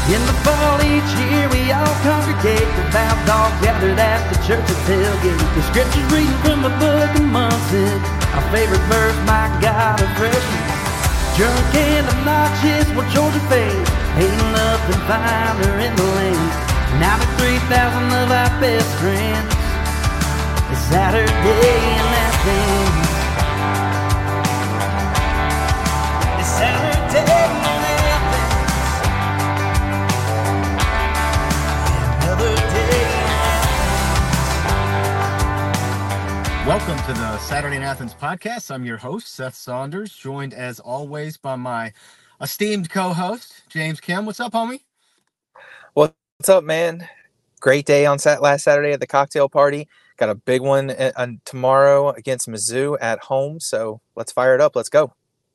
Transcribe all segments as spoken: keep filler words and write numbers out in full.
In the fall each year we all congregate, the vows all gathered at the church's tailgate. The scriptures reading from the book of Munson, our favorite verse, my God of freshman. Drunk and obnoxious, well Georgia fades, hating up and find her in the lane. ninety-three thousand of our best friends, it's Saturday in Athens. It's Saturday in Athens. Welcome to the Saturday in Athens podcast. I'm your host, Seth Saunders, joined as always by my esteemed co-host, James Kim. What's up, homie? What's up, man? Great day on sat- last Saturday at the cocktail party. Got a big one uh, uh, tomorrow against Mizzou at home, so let's fire it up. Let's go.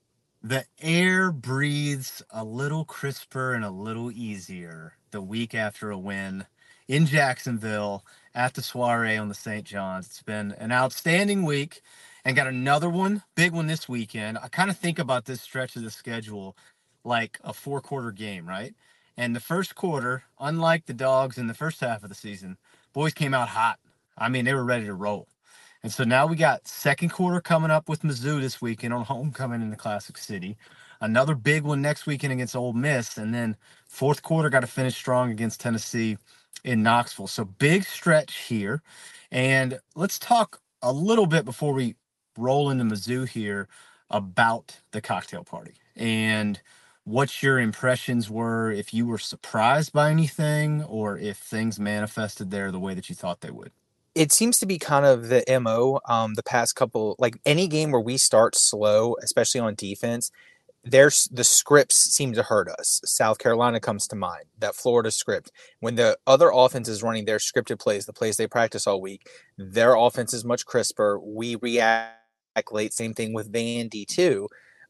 The air breathes a little crisper and a little easier the week after a win in Jacksonville at the soiree on the Saint John's. It's been an outstanding week and got another one, big one this weekend. I kind of think about this stretch of the schedule like a four-quarter game, right? And the first quarter, unlike the Dogs in the first half of the season, boys came out hot. I mean, they were ready to roll. And so now we got second quarter coming up with Mizzou this weekend on homecoming in the Classic City. Another big one next weekend against Ole Miss. And then fourth quarter got to finish strong against Tennessee in Knoxville. So big stretch here. And let's talk a little bit before we roll into Mizzou here about the cocktail party and what your impressions were, if you were surprised by anything or if things manifested there the way that you thought they would. It seems to be kind of the M O um, the past couple, like any game where we start slow, especially on defense, there's the scripts seem to hurt us. South Carolina comes to mind, that Florida script. When the other offense is running their scripted plays, the plays they practice all week, their offense is much crisper. We react late, same thing with Vandy too.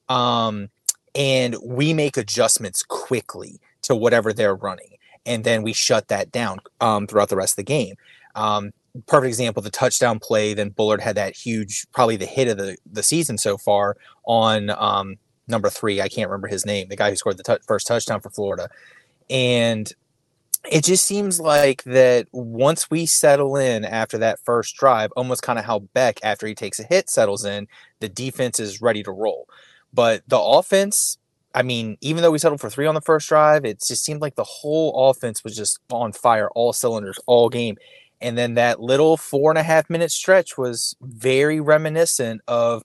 Um, and we make adjustments quickly to whatever they're running. And then we shut that down um, throughout the rest of the game. Um, perfect example, the touchdown play, then Bullard had that huge, probably the hit of the, the season so far on um, – number three, I can't remember his name, the guy who scored the t- first touchdown for Florida. And it just seems like that once we settle in after that first drive, almost kind of how Beck, after he takes a hit, settles in, the defense is ready to roll. But the offense, I mean, even though we settled for three on the first drive, it just seemed like the whole offense was just on fire, all cylinders, all game. And then that little four and a half minute stretch was very reminiscent of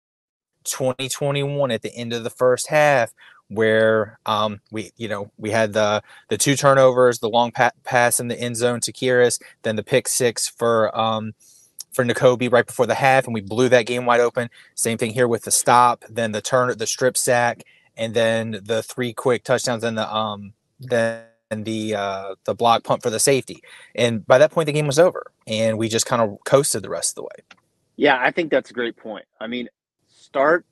twenty twenty-one at the end of the first half, where um we you know we had the the two turnovers, the long pa- pass in the end zone to Kyrus, then the pick six for um for Nakobe right before the half, and we blew that game wide open. Same thing here with the stop, then the turn, the strip sack, and then the three quick touchdowns, and the um then the uh the block punt for the safety. And by that point the game was over, and we just kind of coasted the rest of the way. Yeah, I think that's a great point. I mean, start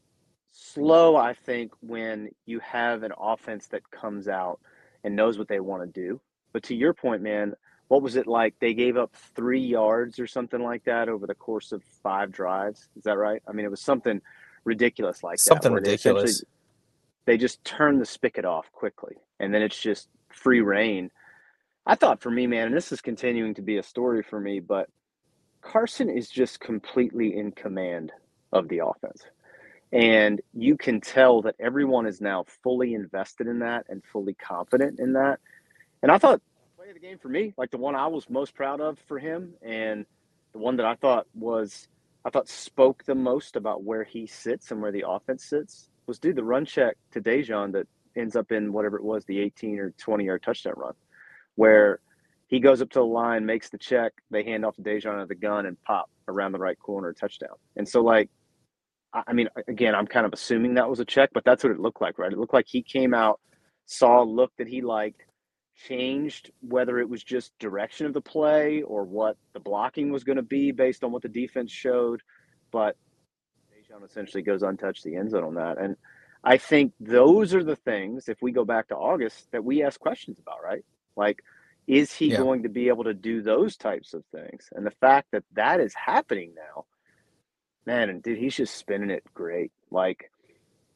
slow, I think, when you have an offense that comes out and knows what they want to do. But to your point, man, what was it like? They gave up three yards or something like that over the course of five drives. Is that right? I mean, it was something ridiculous like something that. Something ridiculous. They, they just turn the spigot off quickly, and then it's just free reign. I thought for me, man, and this is continuing to be a story for me, but Carson is just completely in command of the offense. And you can tell that everyone is now fully invested in that and fully confident in that. And I thought play of the game for me, like the one I was most proud of for him, and the one that I thought was I thought spoke the most about where he sits and where the offense sits, was dude, the run check to Dejon that ends up in whatever it was, the eighteen or twenty yard touchdown run, where he goes up to the line, makes the check, they hand off to Dejon at the gun and pop around the right corner, touchdown. And so like, I mean, again, I'm kind of assuming that was a check, but that's what it looked like, right? It looked like he came out, saw a look that he liked, changed whether it was just direction of the play or what the blocking was going to be based on what the defense showed. But Dejon essentially goes untouched the end zone on that. And I think those are the things, if we go back to August, that we ask questions about, right? Like, is he Yeah. going to be able to do those types of things? And the fact that that is happening now, man, and dude, he's just spinning it great. Like,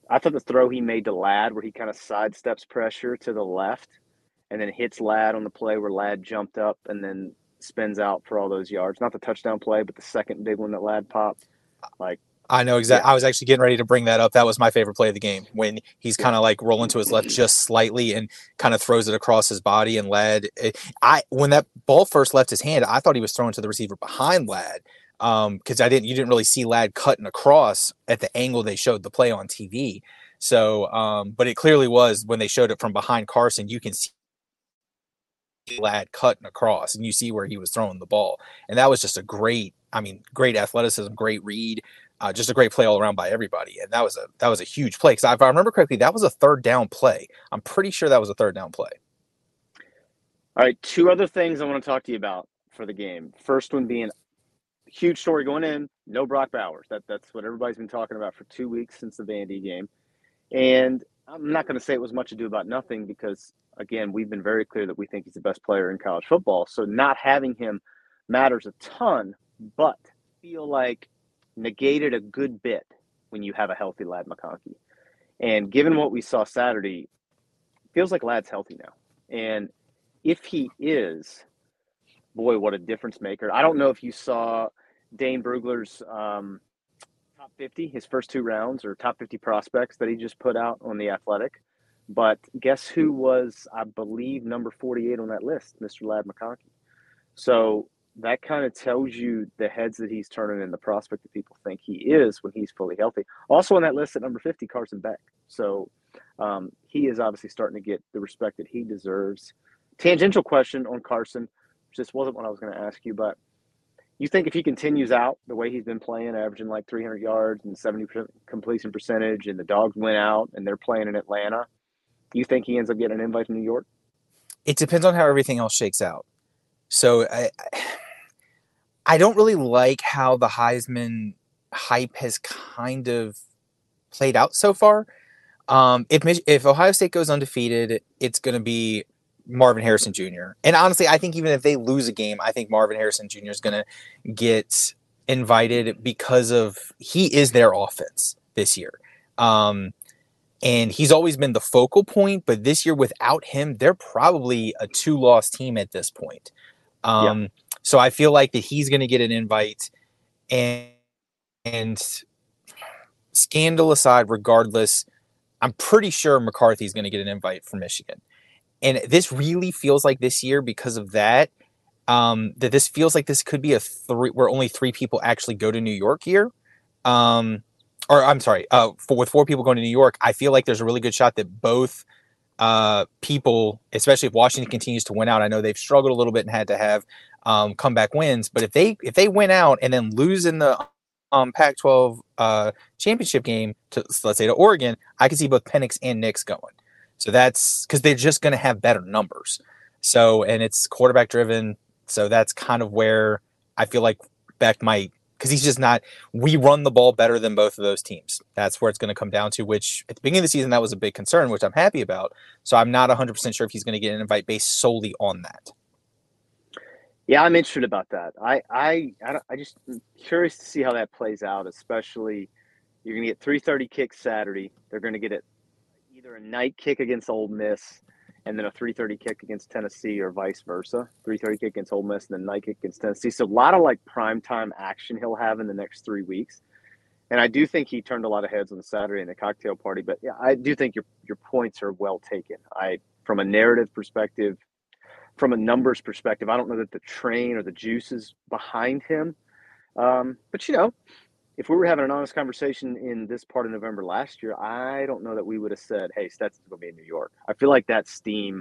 I thought the throw he made to Ladd, where he kind of sidesteps pressure to the left and then hits Ladd on the play where Ladd jumped up and then spins out for all those yards. Not the touchdown play, but the second big one that Ladd popped. Like, I know exactly. yeah, I was actually getting ready to bring that up. That was my favorite play of the game, when he's yeah. kind of like rolling to his left just slightly and kind of throws it across his body. And Ladd, it, I when that ball first left his hand, I thought he was throwing to the receiver behind Ladd, um, because I didn't. You didn't really see Ladd cutting across at the angle they showed the play on T V. So, um, but it clearly was when they showed it from behind Carson. You can see Ladd cutting across, and you see where he was throwing the ball, and that was just a great. I mean, great athleticism, great read. Uh, just a great play all around by everybody, and that was a that was a huge play. Because if I remember correctly, that was a third down play. I'm pretty sure that was a third down play. All right, two other things I want to talk to you about for the game. First one being huge story going in, no Brock Bowers. That that's what everybody's been talking about for two weeks since the Vandy game. And I'm not going to say it was much ado about nothing, because again, we've been very clear that we think he's the best player in college football. So not having him matters a ton, but I feel like negated a good bit when you have a healthy Ladd McConkey. And given what we saw Saturday, feels like Ladd's healthy now. And if he is, boy, what a difference maker. I don't know if you saw Dane Brugler's um, top fifty, his first two rounds, or top fifty prospects that he just put out on The Athletic. But guess who was, I believe, number forty-eight on that list? Mister Ladd McConkey. So that kind of tells you the heads that he's turning and the prospect that people think he is when he's fully healthy. Also on that list at number fifty, Carson Beck. So um, he is obviously starting to get the respect that he deserves. Tangential question on Carson. This wasn't what I was going to ask you, but you think if he continues out the way he's been playing, averaging like three hundred yards and seventy percent completion percentage, and the Dogs went out and they're playing in Atlanta, you think he ends up getting an invite from New York? It depends on how everything else shakes out. So I, I don't really like how the Heisman hype has kind of played out so far. Um, if if Ohio State goes undefeated, it's going to be Marvin Harrison Junior And honestly, I think even if they lose a game, I think Marvin Harrison Junior is going to get invited because of he is their offense this year. Um, and he's always been the focal point, but this year without him, they're probably a two-loss team at this point. Um, yeah. So I feel like that he's going to get an invite, and, and scandal aside, regardless, I'm pretty sure McCarthy's going to get an invite from Michigan. And this really feels like this year, because of that, um, that this feels like this could be a three where only three people actually go to New York year. Um, or I'm sorry, uh, for, with four people going to New York, I feel like there's a really good shot that both uh, people, especially if Washington continues to win out, I know they've struggled a little bit and had to have um, comeback wins, but if they if they win out and then lose in the um, Pac twelve uh, championship game to, let's say, to Oregon, I can see both Penix and Nix going. So that's because they're just going to have better numbers. So, and it's quarterback driven. So that's kind of where I feel like Beck might, because he's just not, we run the ball better than both of those teams. That's where it's going to come down to, which at the beginning of the season, that was a big concern, which I'm happy about. So I'm not one hundred percent sure if he's going to get an invite based solely on that. Yeah, I'm interested about that. I, I, I, don't, I just I'm curious to see how that plays out, especially you're going to get three thirty kicks Saturday. They're going to get it either a night kick against Ole Miss and then a three thirty kick against Tennessee, or vice versa. three thirty kick against Ole Miss and then night kick against Tennessee. So a lot of like primetime action he'll have in the next three weeks. And I do think he turned a lot of heads on Saturday in the cocktail party. But yeah, I do think your your points are well taken. I, from a narrative perspective, from a numbers perspective, I don't know that the train or the juice is behind him. Um, but, you know, if we were having an honest conversation in this part of November last year, I don't know that we would have said, hey, Stetson's going to be in New York. I feel like that steam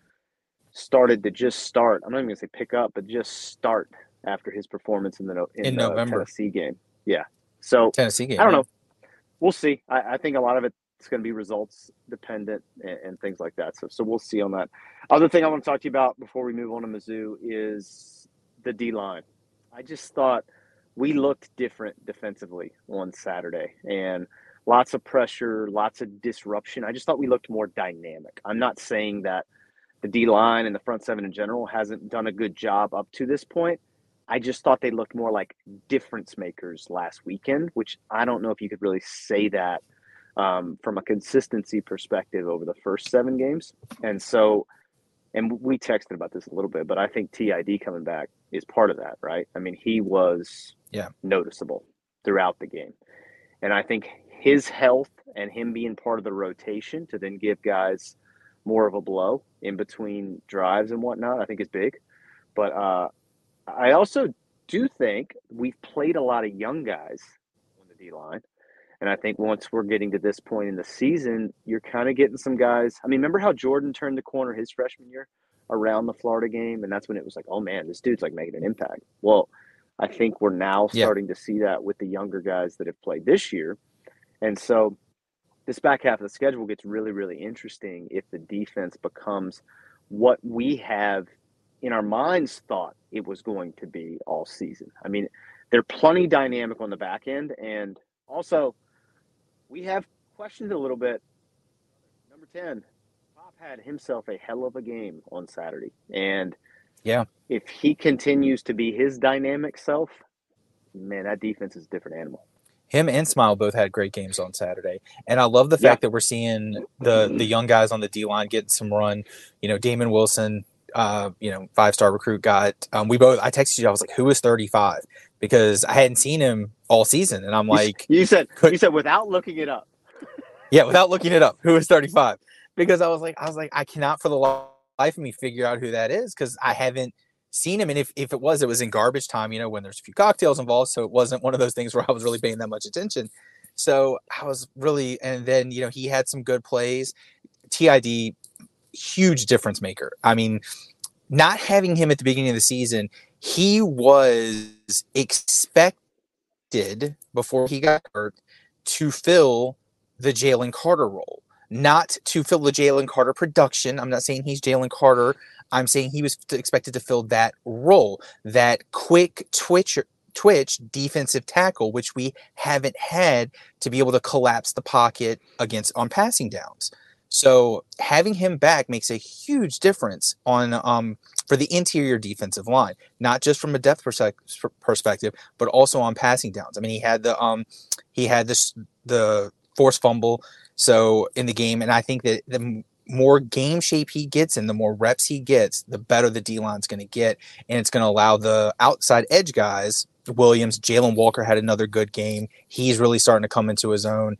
started to just start. I'm not even going to say pick up, but just start after his performance in the, in in the November. Tennessee game. Yeah. So Tennessee game. I don't yeah. know. We'll see. I, I think a lot of it's going to be results dependent and, and things like that. So, so we'll see on that. Other thing I want to talk to you about before we move on to Mizzou is the D-line. I just thought we looked different defensively on Saturday, and lots of pressure, lots of disruption. I just thought we looked more dynamic. I'm not saying that the D-line and the front seven in general hasn't done a good job up to this point. I just thought they looked more like difference makers last weekend, which I don't know if you could really say that um, from a consistency perspective over the first seven games. And so, and we texted about this a little bit, but I think T I D coming back is part of that, right? I mean, he was Yeah. noticeable throughout the game. And I think his health and him being part of the rotation to then give guys more of a blow in between drives and whatnot, I think is big. But uh, I also do think we've played a lot of young guys on the D-line. And I think once we're getting to this point in the season, you're kind of getting some guys. I mean, remember how Jordan turned the corner his freshman year around the Florida game? And that's when it was like, oh, man, this dude's like making an impact. Well, I think we're now Yeah. starting to see that with the younger guys that have played this year. And so this back half of the schedule gets really, really interesting if the defense becomes what we have in our minds thought it was going to be all season. I mean, they're plenty dynamic on the back end. And also, we have questioned a little bit. Number ten, Pop had himself a hell of a game on Saturday. And Yeah. if he continues to be his dynamic self, man, that defense is a different animal. Him and Smile both had great games on Saturday. And I love the Yeah. fact that we're seeing the the young guys on the D-line getting some run. You know, Damon Wilson, uh, you know, five-star recruit got um, we both I texted you, I was like, who is thirty-five? Because I hadn't seen him all season. And I'm like, You said could- you said without looking it up. yeah, without looking it up, who is thirty-five? Because I was like, I was like, I cannot for the life of me figure out who that is because I haven't seen him. And if, if it was, it was in garbage time, you know, when there's a few cocktails involved. So it wasn't one of those things where I was really paying that much attention. So I was really, and then, you know, he had some good plays. T I D, huge difference maker. I mean, not having him at the beginning of the season, he was expected before he got hurt to fill the Jalen Carter role, not to fill the Jalen Carter production. I'm not saying he's Jalen Carter. I'm saying he was expected to fill that role, that quick twitch, twitch defensive tackle, which we haven't had to be able to collapse the pocket against on passing downs. So having him back makes a huge difference on um, for the interior defensive line, not just from a depth persec- perspective, but also on passing downs. I mean, he had the um, he had this the forced fumble so in the game, and I think that the more game shape he gets and the more reps he gets, the better the D-line's going to get, and it's going to allow the outside edge guys, Williams, Jalen Walker had another good game. He's really starting to come into his own.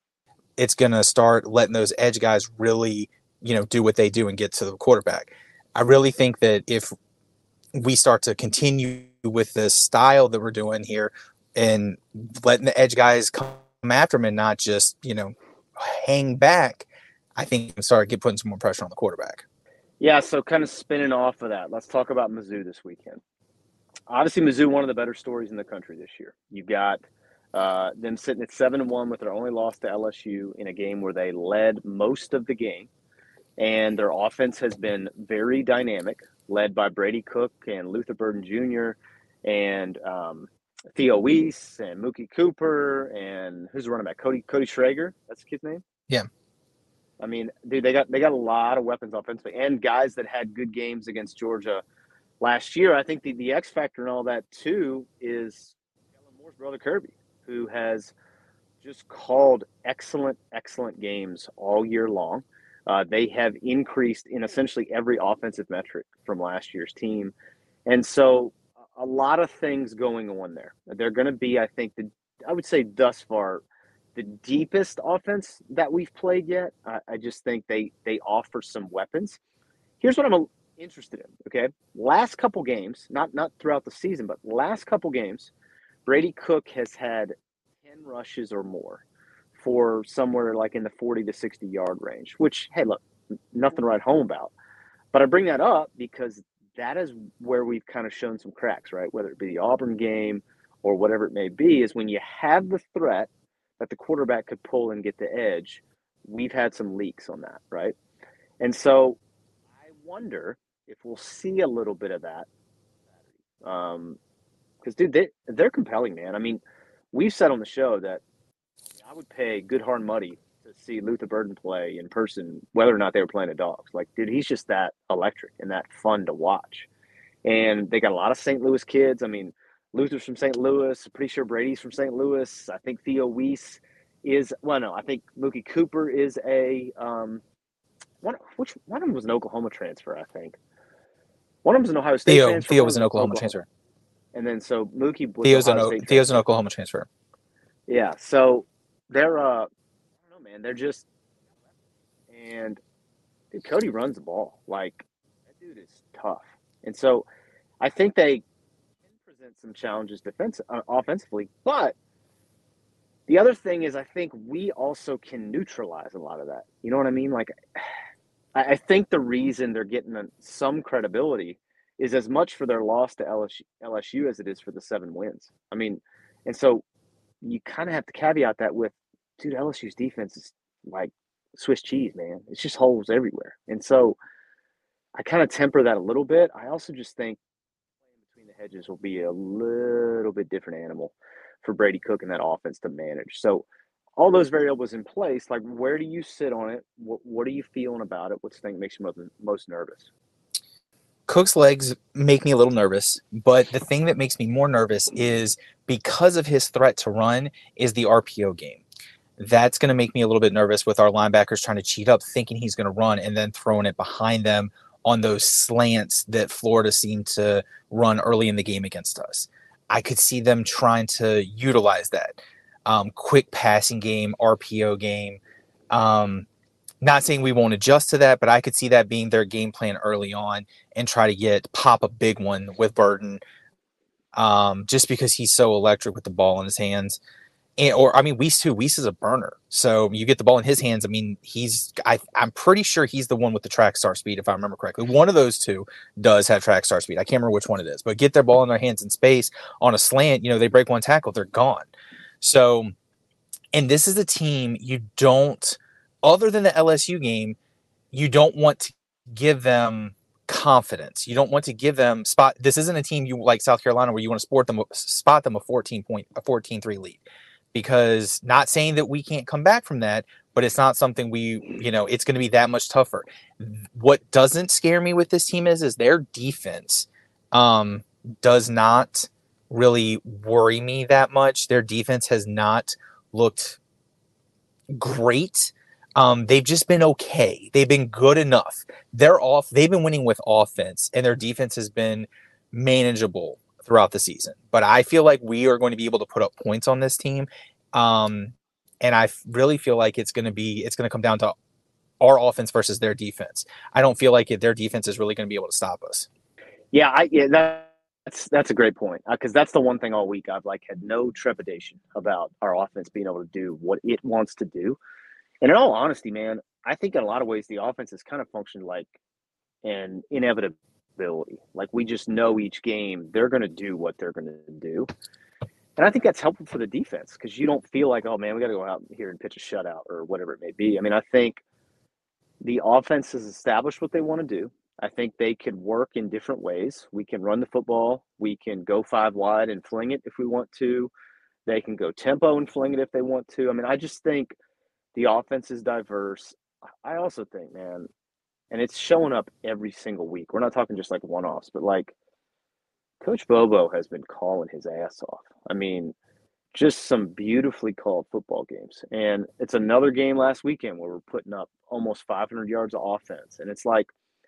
It's going to start letting those edge guys really, you know, do what they do and get to the quarterback. I really think that if we start to continue with the style that we're doing here and letting the edge guys come after him and not just, you know, hang back, I think we can start get putting some more pressure on the quarterback. Yeah, so kind of spinning off of that, let's talk about Mizzou this weekend. Obviously, Mizzou, one of the better stories in the country this year. You've got uh, them sitting at seven and one with their only loss to L S U in a game where they led most of the game, and their offense has been very dynamic, led by Brady Cook and Luther Burden Junior and um, Theo Weiss and Mookie Cooper and who's the running back? Cody Cody Schrager. That's the kid's name. Yeah. I mean, dude, they got they got a lot of weapons offensively and guys that had good games against Georgia last year. I think the, the X factor and all that too is Kellen Moore's brother Kirby, who has just called excellent, excellent games all year long. Uh, they have increased in essentially every offensive metric from last year's team. And so a lot of things going on there. They're going to be, I think, the, I would say thus far, the deepest offense that we've played yet. I, I just think they they offer some weapons. Here's what I'm interested in, okay? Last couple games, not not throughout the season, but last couple games, Brady Cook has had ten rushes or more for somewhere like in the forty to sixty yard range, which, hey, look, nothing to write home about. But I bring that up because that is where we've kind of shown some cracks, right? Whether it be the Auburn game or whatever it may be, is when you have the threat that the quarterback could pull and get the edge, we've had some leaks on that, right? And so I wonder if we'll see a little bit of that. Um, because, dude, they, they're compelling, man. I mean, we've said on the show that I would pay good hard money to see Luther Burden play in person, whether or not they were playing at Dogs. Like, dude, he's just that electric and that fun to watch. And they got a lot of Saint Louis kids. I mean, Luther's from Saint Louis. Pretty sure Brady's from Saint Louis. I think Theo Weiss is well, no, I think Mookie Cooper is a um, one. Which one of them was an Oklahoma transfer? I think one of them was an Ohio State Theo transfer. Theo One was was an an Oklahoma Oklahoma. transfer. And then so Mookie was Theo's an Ohio o- State Theo's an transfer. Oklahoma transfer. Yeah, so they're uh, I don't know, man. They're just and dude, Cody runs the ball like that. Dude is tough, and so I think they can present some challenges defense uh, offensively, but the other thing is, I think we also can neutralize a lot of that. You know what I mean? Like, I, I think the reason they're getting some credibility is as much for their loss to L S U, L S U as it is for the seven wins. I mean, and so you kind of have to caveat that with, dude, L S U's defense is like Swiss cheese, man. It's just holes everywhere. And so I kind of temper that a little bit. I also just think playing between the hedges will be a little bit different animal for Brady Cook and that offense to manage. So all those variables in place, like where do you sit on it? What, what are you feeling about it? What's the thing that makes you most, most nervous? Cook's legs make me a little nervous, but the thing that makes me more nervous is because of his threat to run is the R P O game. That's going to make me a little bit nervous with our linebackers trying to cheat up, thinking he's going to run and then throwing it behind them on those slants that Florida seemed to run early in the game against us. I could see them trying to utilize that. Um, quick passing game, R P O game. Um, not saying we won't adjust to that, but I could see that being their game plan early on and try to get pop a big one with Burton um, just because he's so electric with the ball in his hands. And, or, I mean, Weiss too. Weiss is a burner. So you get the ball in his hands. I mean, he's, I, I'm pretty sure he's the one with the track star speed, if I remember correctly. One of those two does have track star speed. I can't remember which one it is, but get their ball in their hands in space on a slant. You know, they break one tackle, they're gone. So, and this is a team you don't, other than the L S U game, you don't want to give them confidence. You don't want to give them spot. This isn't a team you like South Carolina where you want to sport them, spot them a fourteen point, a fourteen three lead. Because not saying that we can't come back from that, but it's not something we, you know, it's going to be that much tougher. What doesn't scare me with this team is, is their defense um, does not really worry me that much. Their defense has not looked great. Um, they've just been okay. They've been good enough. They're off. They've been winning with offense, and their defense has been manageable throughout the season. But I feel like we are going to be able to put up points on this team. Um, and I really feel like it's going to be, it's going to come down to our offense versus their defense. I don't feel like it, their defense is really going to be able to stop us. Yeah, I, yeah, that, that's that's a great point because uh, that's the one thing all week I've like had no trepidation about our offense being able to do what it wants to do. And in all honesty, man, I think in a lot of ways the offense has kind of functioned like an inevitability. Like we just know each game they're going to do what they're going to do. And I think that's helpful for the defense because you don't feel like, oh, man, we got to go out here and pitch a shutout or whatever it may be. I mean, I think the offense has established what they want to do. I think they could work in different ways. We can run the football. We can go five wide and fling it if we want to. They can go tempo and fling it if they want to. I mean, I just think the offense is diverse. I also think, man, and it's showing up every single week. We're not talking just like one-offs, but like Coach Bobo has been calling his ass off. I mean, just some beautifully called football games. And it's another game last weekend where we're putting up almost five hundred yards of offense. And it's like,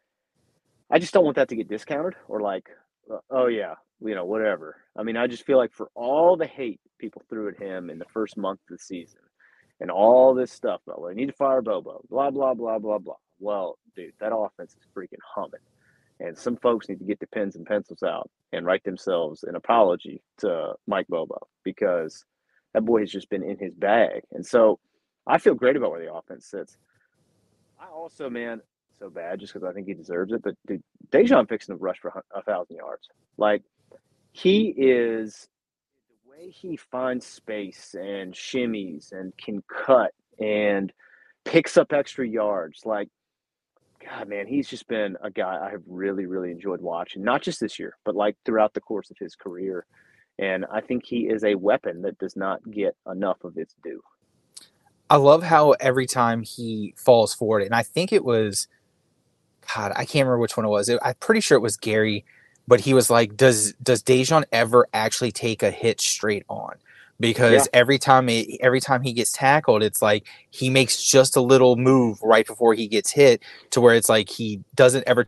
I just don't want that to get discounted or like, oh, yeah, you know, whatever. I mean, I just feel like for all the hate people threw at him in the first month of the season and all this stuff, well, they need to fire Bobo, blah, blah, blah, blah, blah. Well, dude, that offense is freaking humming. And some folks need to get the pens and pencils out and write themselves an apology to Mike Bobo because that boy has just been in his bag. And so I feel great about where the offense sits. I also, man, so bad just because I think he deserves it, but dude, Dejon fixing to rush for a thousand yards. Like he is the way he finds space and shimmies and can cut and picks up extra yards. Like, God, man, he's just been a guy I have really, really enjoyed watching, not just this year, but like throughout the course of his career. And I think he is a weapon that does not get enough of its due. I love how every time he falls forward, and I think it was, God, I can't remember which one it was. It, I'm pretty sure it was Gary, but he was like, does, does Dejon ever actually take a hit straight on? because Yeah. every time he, every time he gets tackled, it's like he makes just a little move right before he gets hit to where it's like he doesn't ever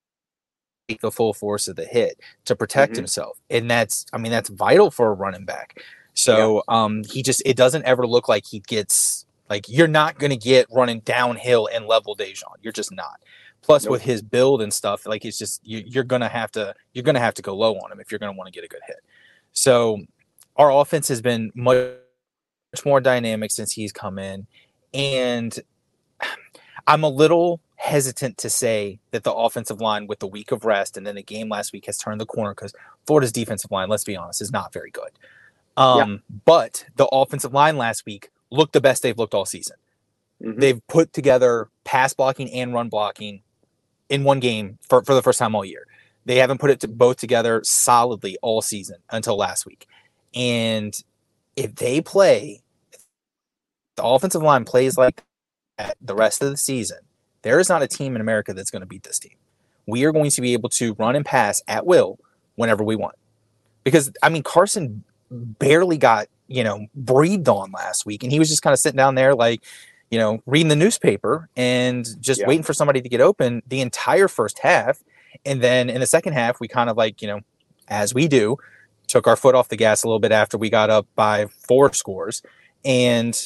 take the full force of the hit to protect Mm-hmm. himself. And that's, I mean, that's vital for a running back. Yeah. So um, he just, it doesn't ever look like he gets, like, you're not going to get running downhill and level Dejon. You're just not. Plus, Nope. with his build and stuff, like, it's just, you, you're going to have to, you're going to have to go low on him if you're going to want to get a good hit. So our offense has been much more dynamic since he's come in. And I'm a little hesitant to say that the offensive line with the week of rest and then the game last week has turned the corner, because Florida's defensive line, let's be honest, is not very good. Um, yeah. But the offensive line last week looked the best they've looked all season. Mm-hmm. They've put together pass blocking and run blocking in one game for, for the first time all year. They haven't put it to both together solidly all season until last week. And if they play, the offensive line plays like that the rest of the season, there is not a team in America that's going to beat this team. We are going to be able to run and pass at will whenever we want. Because, I mean, Carson barely got, you know, breathed on last week, and he was just kind of sitting down there like, you know, reading the newspaper and just yeah. waiting for somebody to get open the entire first half. And then in the second half, we kind of like, you know, as we do, took our foot off the gas a little bit after we got up by four scores. And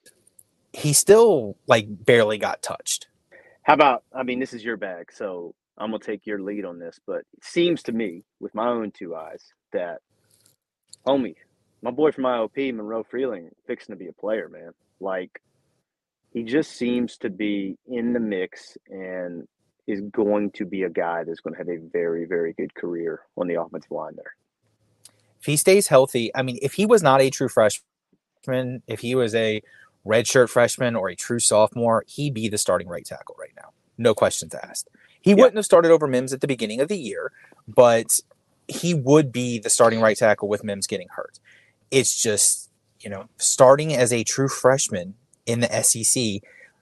he still, like, barely got touched. How about, I mean, this is your bag, so I'm going to take your lead on this, but it seems to me, with my own two eyes, that, homie, my boy from I O P, Monroe Freeling, fixing to be a player, man. Like, he just seems to be in the mix and is going to be a guy that's going to have a very, very good career on the offensive line there. If he stays healthy, I mean, if he was not a true freshman, if he was a redshirt freshman or a true sophomore, he'd be the starting right tackle right now. No questions asked. He yeah. wouldn't have started over Mims at the beginning of the year, but he would be the starting right tackle with Mims getting hurt. It's just, you know, starting as a true freshman in the S E C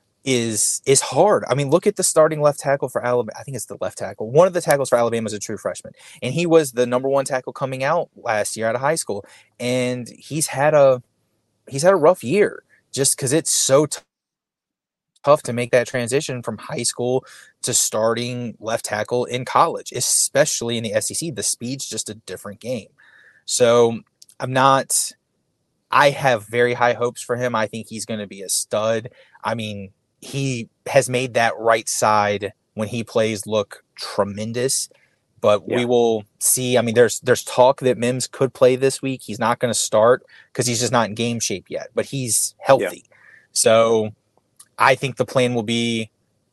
is is hard. I mean, look at the starting left tackle for Alabama. I think it's the left tackle. One of the tackles for Alabama is a true freshman, and he was the number one tackle coming out last year out of high school, and he's had a he's had a rough year just because it's so t- tough to make that transition from high school to starting left tackle in college, especially in the S E C. The speed's just a different game. So I'm not. I have very high hopes for him. I think he's going to be a stud. I mean, he has made that right side when he plays look tremendous, but yeah. we will see. I mean, there's there's talk that Mims could play this week. He's not going to start because he's just not in game shape yet, but he's healthy. Yeah. So I think the plan will be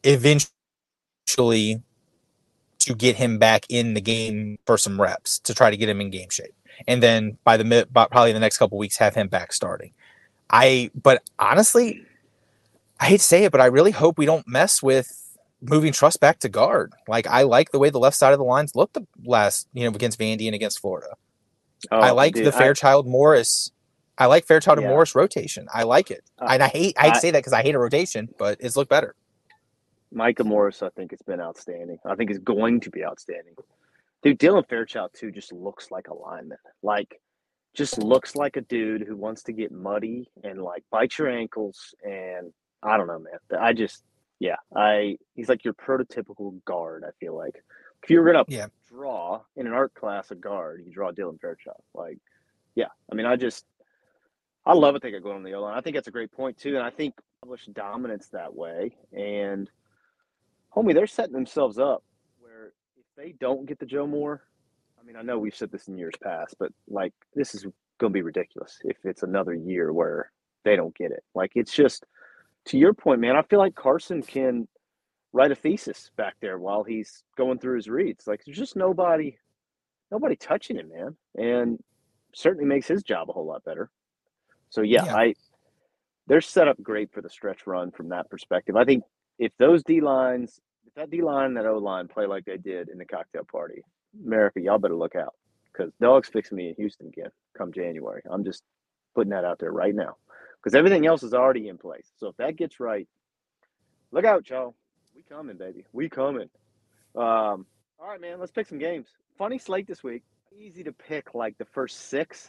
eventually to get him back in the game for some reps to try to get him in game shape. And then by the mid, by probably the next couple of weeks, have him back starting. I, but honestly, I hate to say it, but I really hope we don't mess with moving Truss back to guard. Like, I like the way the left side of the lines looked the last, you know, against Vandy and against Florida. Oh, I like dude, the Fairchild I, Morris. I like Fairchild yeah. and Morris rotation. I like it. Uh, and I hate, I hate to say that because I hate a rotation, but it's looked better. Micah Morris, I think it's been outstanding. I think it's going to be outstanding. Dude, Dylan Fairchild, too, just looks like a lineman. Like, just looks like a dude who wants to get muddy and, like, bite your ankles. And I don't know, man. I just, yeah, I he's like your prototypical guard, I feel like. If you were going to yeah. draw in an art class a guard, you draw Dylan Fairchild. Like, yeah. I mean, I just, I love what they got going on the O-line. I think that's a great point, too. And I think publish dominance that way. And, homie, they're setting themselves up. They don't get the Joe Moore. I mean, I know we've said this in years past, but like this is going to be ridiculous if it's another year where they don't get it. Like it's just to your point, man. I feel like Carson can write a thesis back there while he's going through his reads. Like there's just nobody, nobody touching him, man, and certainly makes his job a whole lot better. So yeah, yeah. I they're set up great for the stretch run from that perspective. I think if those D lines. If that D-line and that O-line play like they did in the cocktail party, America, y'all better look out because dog's fixing me in Houston again come January. I'm just putting that out there right now because everything else is already in place. So if that gets right, look out, y'all. We coming, baby. We coming. Um, all right, man, let's pick some games. Funny slate this week. Easy to pick like the first six.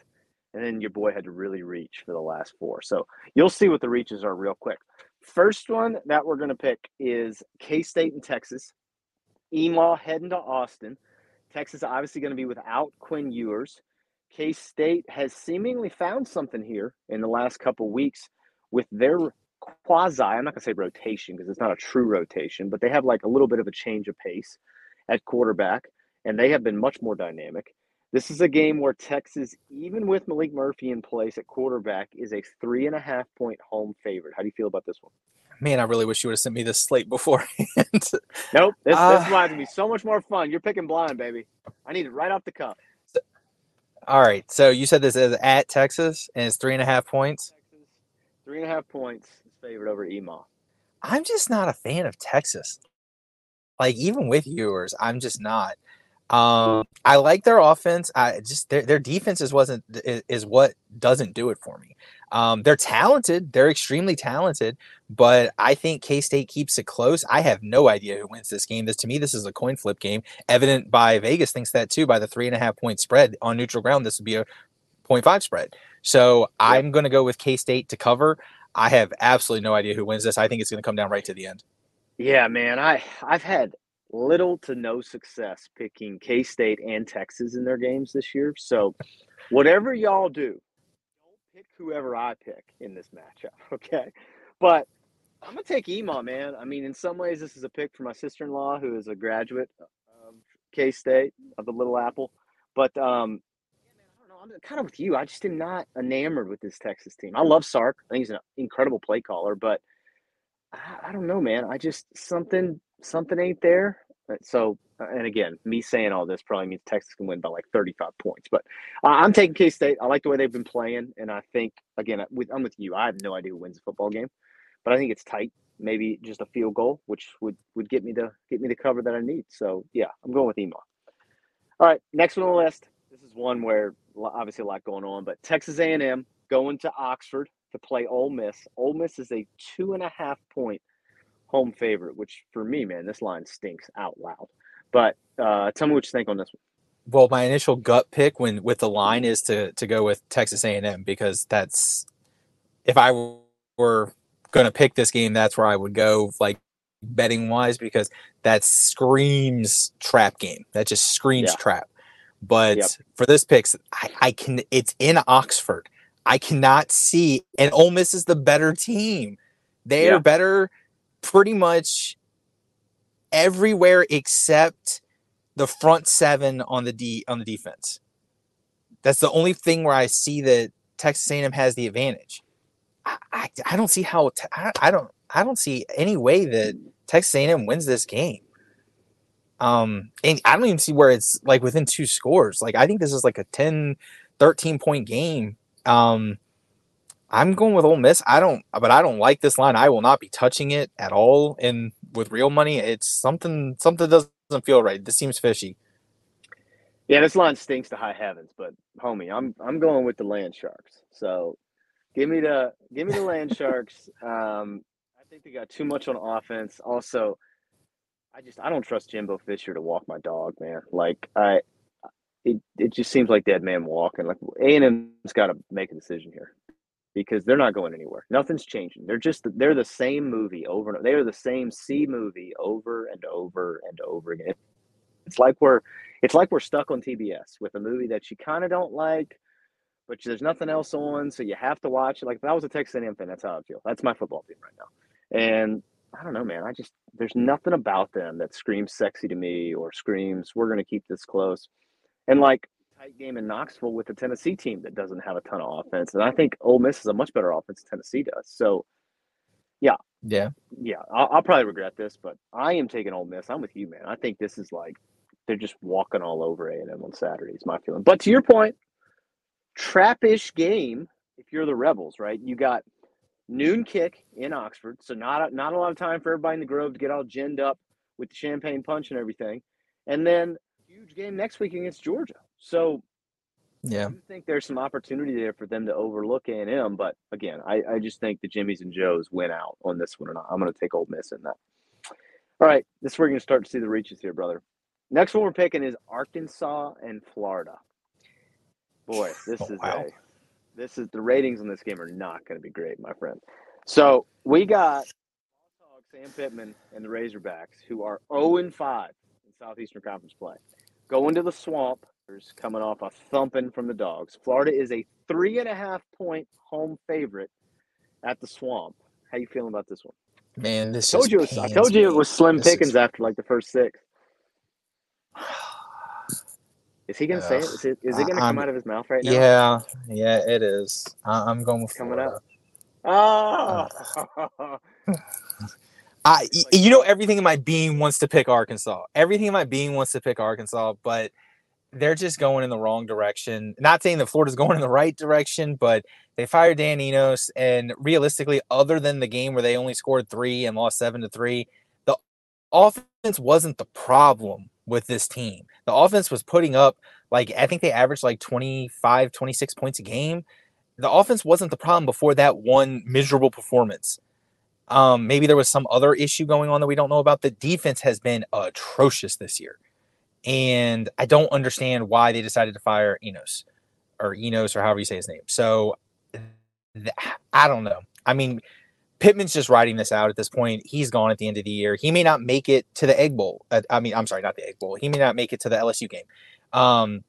and then your boy had to really reach for the last four. So you'll see what the reaches are real quick. First one that we're going to pick is K-State and Texas. E M A heading to Austin. Texas obviously going to be without Quinn Ewers. K-State has seemingly found something here in the last couple weeks with their quasi, I'm not going to say rotation because it's not a true rotation, but they have like a little bit of a change of pace at quarterback, and they have been much more dynamic. This is a game where Texas, even with Malik Murphy in place at quarterback, is a three and a half point home favorite. How do you feel about this one? Man, I really wish you would have sent me this slate beforehand. Nope. This, uh, this is why it's going to be so much more fun. You're picking blind, baby. I need it right off the cuff. All right. So you said this is at Texas, and it's three and a half points? Texas, three and a half points is favored over E M A. I'm just not a fan of Texas. Like, even with Ewers, I'm just not. Um, I like their offense. I just their their defense is wasn't is, is what doesn't do it for me. Um, they're talented. They're extremely talented, but I think K-State keeps it close. I have no idea who wins this game. This to me, this is a coin flip game. Evident by Vegas thinks that too by the three and a half point spread on neutral ground. This would be a point five spread. So yep. I'm going to go with K-State to cover. I have absolutely no idea who wins this. I think it's going to come down right to the end. Yeah, man. I I've had little to no success picking K-State and Texas in their games this year. So whatever y'all do, don't pick whoever I pick in this matchup, okay? But I'm going to take E M A, man. I mean, in some ways, this is a pick for my sister-in-law, who is a graduate of K-State, of the Little Apple. But, um, yeah, man, I don't know. I'm kind of with you. I just am not enamored with this Texas team. I love Sark. I think he's an incredible play caller, but I, I don't know, man. I just – something – Something ain't there. So, and again, me saying all this probably means Texas can win by like thirty-five points. But uh, I'm taking K-State. I like the way they've been playing. And I think, again, with, I'm with you. I have no idea who wins the football game. But I think it's tight. Maybe just a field goal, which would, would get me the get me the cover that I need. So, yeah, I'm going with E M A. All right, next one on the list. This is one where obviously a lot going on. But Texas A and M going to Oxford to play Ole Miss. Ole Miss is a two and a half point home favorite, which for me, man, this line stinks out loud. But uh, tell me what you think on this one. Well, my initial gut pick when with the line is to to go with Texas A and M because that's if I were going to pick this game, that's where I would go, like betting wise, because that screams trap game. That just screams yeah. trap. But yep. for this picks, I, I can. It's in Oxford. I cannot see, and Ole Miss is the better team. They yeah. are better. Pretty much everywhere except the front seven on the D on the defense. That's the only thing where I see that Texas A and M has the advantage. I, I, I don't see how I, I don't I don't see any way that Texas A and M wins this game. Um, and I don't even see where it's like within two scores. Like I think this is like a ten, thirteen point game. Um, I'm going with Ole Miss. I don't, but I don't like this line. I will not be touching it at all. And with real money, it's something, something doesn't feel right. This seems fishy. Yeah, this line stinks to high heavens. But homie, I'm I'm going with the Land Sharks. So give me the give me the Land Sharks. Um, I think they got too much on offense. Also, I just I don't trust Jimbo Fisher to walk my dog, man. Like I, it it just seems like dead man walking. Like A and M's got to make a decision here. Because they're not going anywhere. Nothing's changing. They're just they're the same movie over and over. They are the same C movie over and over and over again. It's like we're it's like we're stuck on T B S with a movie that you kind of don't like, but there's nothing else on, so you have to watch it. Like if I was a Texas A and M fan, that's how I feel. That's my football team right now. And I don't know, man. I just there's nothing about them that screams sexy to me or screams we're going to keep this close. And like. Tight game in Knoxville with the Tennessee team that doesn't have a ton of offense. And I think Ole Miss is a much better offense than Tennessee does. So, yeah. Yeah. Yeah. I'll, I'll probably regret this, but I am taking Ole Miss. I'm with you, man. I think this is like they're just walking all over A and M on Saturday is my feeling. But to your point, trap-ish game if you're the Rebels, right? You got noon kick in Oxford, so not a, not a lot of time for everybody in the Grove to get all ginned up with the champagne punch and everything. And then huge game next week against Georgia. So yeah, I think there's some opportunity there for them to overlook A and M. But again, I, I just think the Jimmies and Joes win out on this one, and I'm going to take Ole Miss in that. All right, this is where you're going to start to see the reaches here, brother. Next one we're picking is Arkansas and Florida. Boy, this oh, is wow. a This is the ratings in this game are not going to be great, my friend. So we got Sam Pittman and the Razorbacks, who are zero and five in Southeastern Conference play, going to the Swamp, coming off a thumping from the Dogs. Florida is a three and a half point home favorite at the Swamp. How you feeling about this one? Man, this I told just you it was, I told you it was slim this pickings is... after like the first six. Is he gonna Ugh. say it? Is it, is it gonna I'm, come out of his mouth right now? Yeah, yeah, it is. I, I'm going with Coming Florida. up. Oh. I, you know, everything in my being wants to pick Arkansas. Everything in my being wants to pick Arkansas, but they're just going in the wrong direction. Not saying that Florida's going in the right direction, but they fired Dan Enos, and realistically, other than the game where they only scored three and lost seven to three, the offense wasn't the problem with this team. The offense was putting up, like, I think they averaged like twenty-five, twenty-six points a game. The offense wasn't the problem before that one miserable performance. Um, maybe there was some other issue going on that we don't know about. The defense has been atrocious this year. And I don't understand why they decided to fire Enos or Enos or however you say his name. So th- I don't know. I mean, Pittman's just riding this out at this point. He's gone at the end of the year. He may not make it to the Egg Bowl. Uh, I mean, I'm sorry, not the Egg Bowl. He may not make it to the L S U game. Um,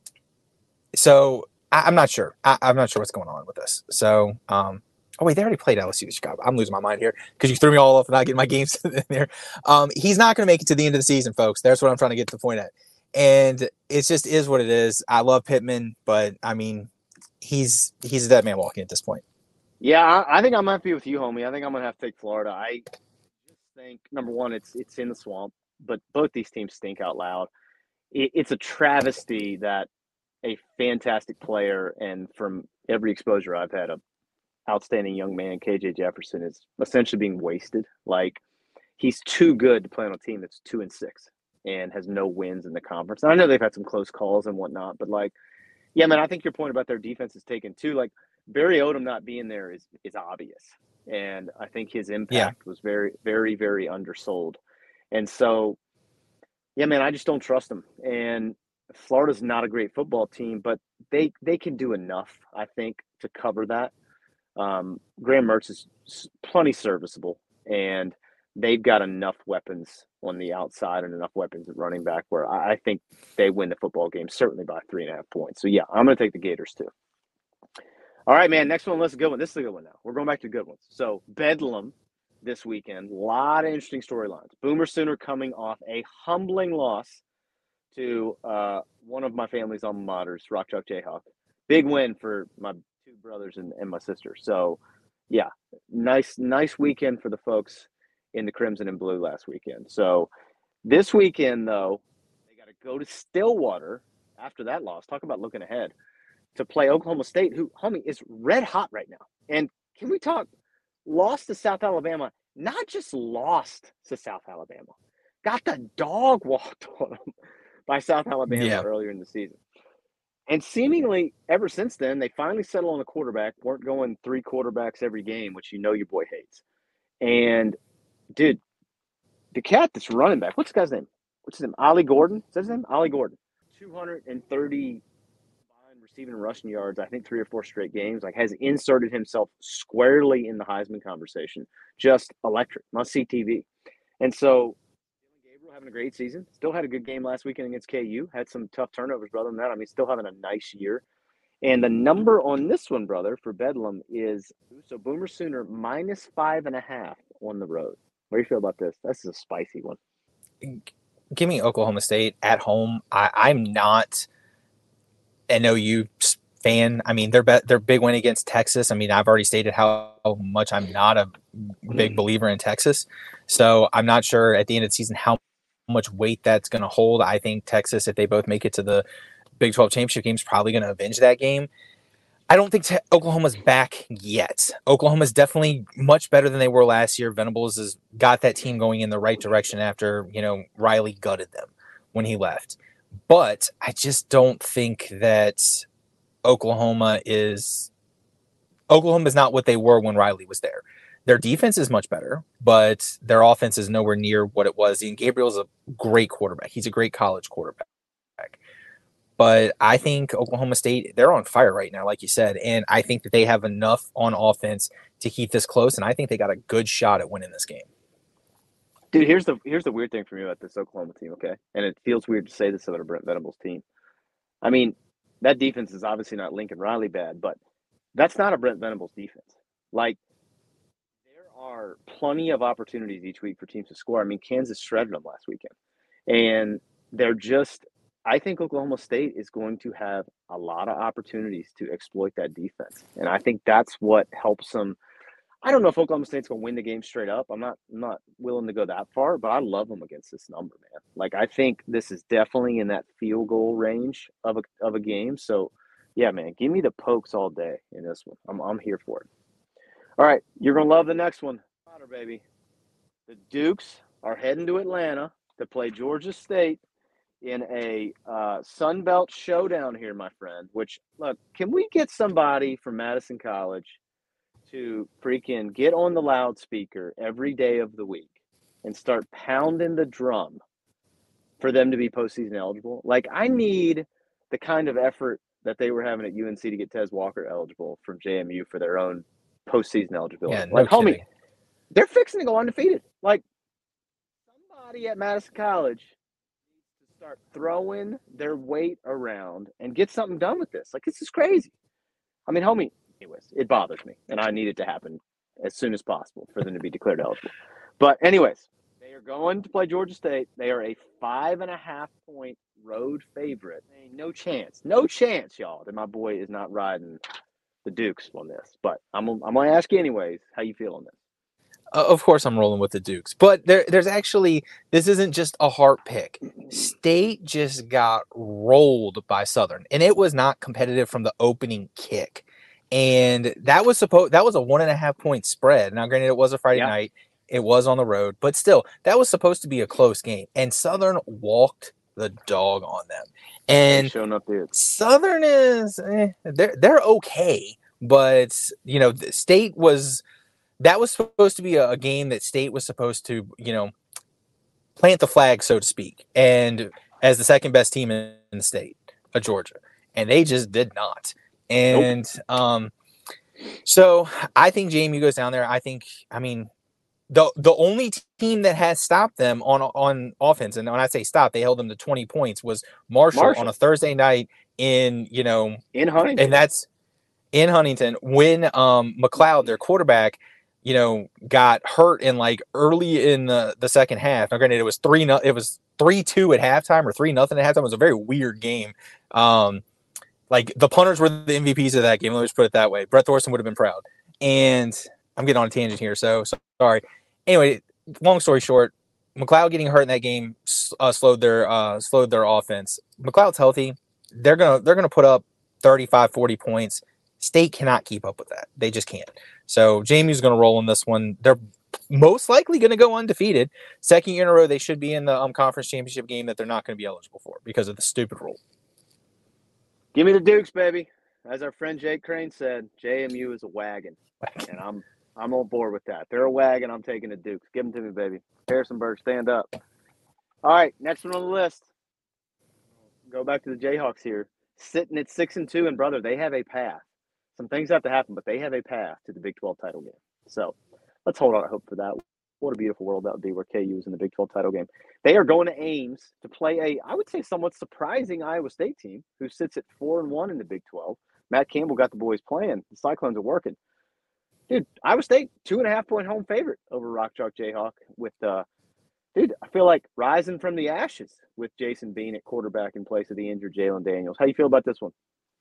so I, I'm not sure. I, I'm not sure what's going on with this. So, um, oh, wait, they already played L S U Chicago. I'm losing my mind here because you threw me all off and not getting my games in there. Um, he's not going to make it to the end of the season, folks. That's what I'm trying to get to the point at. And it just is what it is. I love Pittman, but, I mean, he's he's a dead man walking at this point. Yeah, I, I think I might be with you, homie. I think I'm going to have to take Florida. I just think, number one, it's it's in the Swamp, but both these teams stink out loud. It, it's a travesty that a fantastic player, and from every exposure I've had, a outstanding young man, K J Jefferson, is essentially being wasted. Like, he's too good to play on a team that's two and six and has no wins in the conference. And I know they've had some close calls and whatnot, but like, yeah, man, I think your point about their defense is taken too. Like, Barry Odom not being there is is obvious, and I think his impact yeah. was very, very, very undersold. And so, yeah, man, I just don't trust them. And Florida's not a great football team, but they they can do enough, I think, to cover that. Um, Graham Mertz is plenty serviceable, and they've got enough weapons on the outside and enough weapons at running back where I, I think they win the football game, certainly by three and a half points. So, yeah, I'm going to take the Gators too. All right, man, next one, let's a good one. This is a good one now. We're going back to good ones. So, Bedlam this weekend, a lot of interesting storylines. Boomer Sooner coming off a humbling loss to uh, one of my family's alma maters, Rock Chalk Jayhawk. Big win for my two brothers and, and my sister. So, yeah, nice, nice weekend for the folks in the Crimson and Blue last weekend. So, this weekend, though, they got to go to Stillwater after that loss. Talk about looking ahead to play Oklahoma State, who, homie, is red hot right now. And can we talk lost to South Alabama, not just lost to South Alabama, got the dog walked on them by South Alabama yeah. earlier in the season. And seemingly ever since then, they finally settled on a quarterback, weren't going three quarterbacks every game, which you know your boy hates. And, dude, the cat that's running back, what's the guy's name? What's his name? Ollie Gordon? Is that his name? Ollie Gordon. two hundred thirty receiving and rushing yards, I think three or four straight games, like has inserted himself squarely in the Heisman conversation. Just electric, must see T V. And so Gabriel having a great season, still had a good game last weekend against K U, had some tough turnovers, brother, than that. I mean, still having a nice year. And the number on this one, brother, for Bedlam is, so Boomer Sooner minus five and a half on the road. What do you feel about this? This is a spicy one. Give me Oklahoma State at home. I, I'm not an O U fan. I mean, their be- their big win against Texas. I mean, I've already stated how much I'm not a big believer in Texas. So I'm not sure at the end of the season how much weight that's going to hold. I think Texas, if they both make it to the Big twelve championship game, is probably going to avenge that game. I don't think te- Oklahoma's back yet. Oklahoma's definitely much better than they were last year. Venables has got that team going in the right direction after, you know, Riley gutted them when he left. But I just don't think that Oklahoma is Oklahoma is not what they were when Riley was there. Their defense is much better, but their offense is nowhere near what it was. And Gabriel's a great quarterback. He's a great college quarterback. But I think Oklahoma State, they're on fire right now, like you said. And I think that they have enough on offense to keep this close. And I think they got a good shot at winning this game. Dude, here's the here's the weird thing for me about this Oklahoma team, okay? And it feels weird to say this about a Brent Venables team. I mean, that defense is obviously not Lincoln Riley bad, but that's not a Brent Venables defense. Like, there are plenty of opportunities each week for teams to score. I mean, Kansas shredded them last weekend. And they're just – I think Oklahoma State is going to have a lot of opportunities to exploit that defense. And I think that's what helps them. I don't know if Oklahoma State's going to win the game straight up. I'm not I'm not willing to go that far, but I love them against this number, man. Like, I think this is definitely in that field goal range of a of a game. So, yeah, man, give me the Pokes all day in this one. I'm I'm here for it. All right, you're going to love the next one. Potter, baby. The Dukes are heading to Atlanta to play Georgia State in a uh, Sun Belt showdown here, my friend, which, look, can we get somebody from Madison College to freaking get on the loudspeaker every day of the week and start pounding the drum for them to be postseason eligible? Like, I need the kind of effort that they were having at U N C to get Tez Walker eligible from J M U for their own postseason eligibility. Yeah, no like, homie, kidding. they're fixing to go undefeated. Like, somebody at Madison College needs to start throwing their weight around and get something done with this. Like, this is crazy. I mean, homie, anyways, it bothers me, and I need it to happen as soon as possible for them to be declared eligible. But anyways, they are going to play Georgia State. They are a five and a half point road favorite. Ain't no chance, no chance, y'all, that my boy is not riding the Dukes on this. But I'm I'm going to ask you anyways, how you feel on this? Uh, of course, I'm rolling with the Dukes, but there, there's actually, this isn't just a heart pick. State just got rolled by Southern, and it was not competitive from the opening kick. And that was supposed, that was a one and a half point spread. Now, granted, it was a Friday Yeah. night, it was on the road, but still, that was supposed to be a close game. And Southern walked the dog on them. And showing up there. Southern is, eh, they're they're okay, but you know, the State was. That was supposed to be a, a game that State was supposed to, you know, plant the flag, so to speak, and as the second best team in, in the state of Georgia, and they just did not. And nope. um, so I think J M U goes down there. I think, I mean, the the only team that has stopped them on on offense, and when I say stop, they held them to twenty points, was Marshall, Marshall. on a Thursday night in, you know, in Huntington, and that's in Huntington when um, McLeod, their quarterback, you know, got hurt in like early in the, the second half. Now, granted, it was three. No, it was three two at halftime or three nothing at halftime. It was a very weird game. Um, like the punters were the M V Ps of that game. Let me just put it that way. Brett Thorson would have been proud. And I'm getting on a tangent here, so, so sorry. Anyway, long story short, McLeod getting hurt in that game uh, slowed their uh, slowed their offense. McLeod's healthy. They're gonna they're gonna put up thirty-five, forty points. State cannot keep up with that. They just can't. So J M U's going to roll in this one. They're most likely going to go undefeated. Second year in a row, they should be in the um, conference championship game that they're not going to be eligible for because of the stupid rule. Give me the Dukes, baby. As our friend Jake Crane said, J M U is a wagon, and I'm I'm on board with that. They're a wagon. I'm taking the Dukes. Give them to me, baby. Harrisonburg, stand up. All right, next one on the list. Go back to the Jayhawks here, sitting at six and two, and brother, they have a path. Some things have to happen, but they have a path to the Big twelve title game. So let's hold on to hope for that. What a beautiful world that would be where K U is in the Big twelve title game. They are going to Ames to play a, I would say, somewhat surprising Iowa State team who sits at four and one in the Big twelve. Matt Campbell got the boys playing. The Cyclones are working. Dude, Iowa State, two and a half point home favorite over Rock Chalk Jayhawk with, uh, dude, I feel like rising from the ashes with Jason Bean at quarterback in place of the injured Jalen Daniels. How you feel about this one?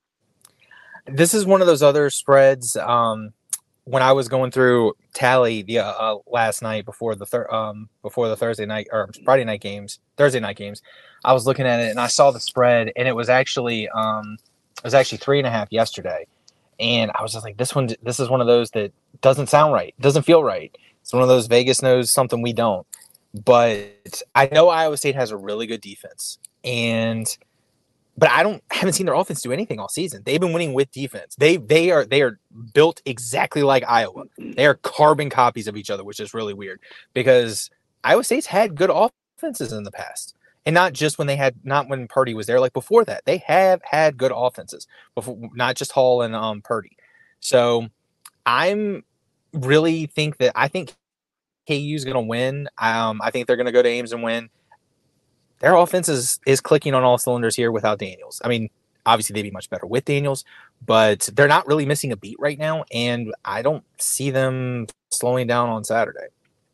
This is one of those other spreads. Um, when I was going through tally the uh, uh, last night before the thir- um, before the Thursday night or Friday night games, Thursday night games, I was looking at it and I saw the spread, and it was actually um, it was actually three and a half yesterday, and I was just like, this one, this is one of those that doesn't sound right, doesn't feel right. It's one of those Vegas knows something we don't. But I know Iowa State has a really good defense, and. But I don't haven't seen their offense do anything all season. They've been winning with defense. They they are they are built exactly like Iowa. They are carbon copies of each other, which is really weird because Iowa State's had good offenses in the past. And not just when they had, not when Purdy was there, like before that, they have had good offenses before, not just Hall and um, Purdy. So I'm really think that I think K U is going to win. Um, I think they're going to go to Ames and win. Their offense is, is clicking on all cylinders here without Daniels. I mean, obviously they'd be much better with Daniels, but they're not really missing a beat right now, and I don't see them slowing down on Saturday.